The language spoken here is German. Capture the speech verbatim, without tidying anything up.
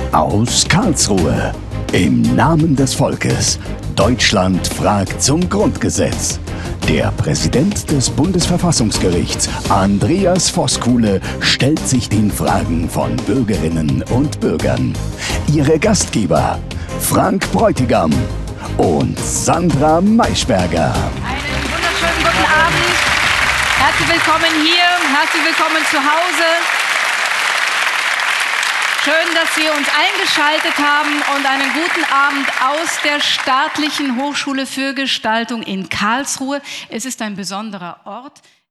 Aus Karlsruhe. Im Namen des Volkes. Deutschland fragt zum Grundgesetz. Der Präsident des Bundesverfassungsgerichts, Andreas Voskuhle, stellt sich den Fragen von Bürgerinnen und Bürgern. Ihre Gastgeber Frank Bräutigam und Sandra Maischberger. Einen wunderschönen guten Abend. Herzlich willkommen hier, herzlich willkommen zu Hause. Schön, dass Sie uns eingeschaltet haben und einen guten Abend aus der Staatlichen Hochschule für Gestaltung in Karlsruhe. Es ist ein besonderer Ort.